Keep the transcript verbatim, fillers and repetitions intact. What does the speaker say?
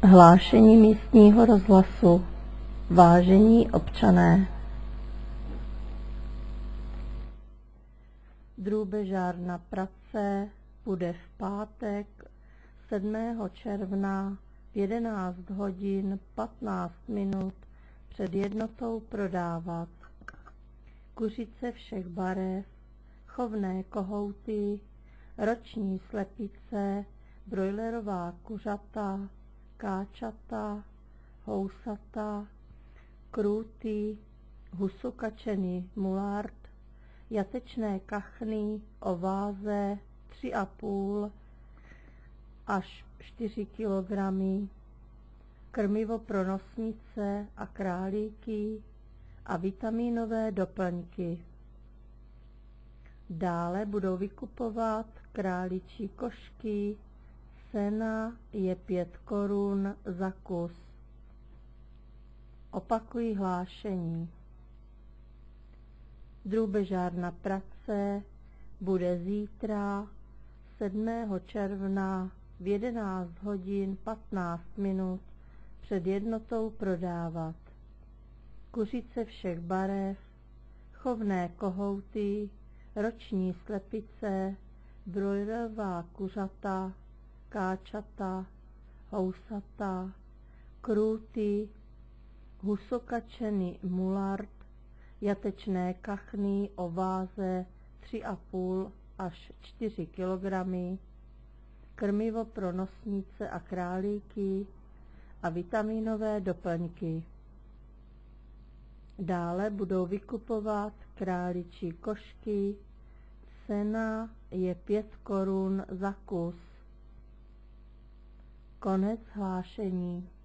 Hlášení místního rozhlasu. Vážení občané, drůbežárna Prace bude v pátek sedmého června v jedenáct hodin patnáct minut před jednotou prodávat kuřice všech barev, chovné kohouty, roční slepice, brojlerová kuřata, káčata, housata, krůty, husokačený mulard, jatečné kachny o váze tři a půl až čtyři kilogramy, krmivo pro nosnice a králíky a vitaminové doplňky. Dále budou vykupovat králičí košky, cena je pět korun za kus. Opakuji hlášení. Drůbežárna Prace bude zítra sedmého června v jedenáct hodin patnáct minut před jednotou prodávat kuřice všech barev, chovné kohouty, roční slepice, brojlerová kuřata, káčata, housata, krůty, husokačený mulard, jatečné kachny o váze tři a půl až čtyři kilogramy, krmivo pro nosnice a králíky a vitaminové doplňky. Dále budou vykupovat králičí košky, cena je pět korun za kus. Konec hlášení.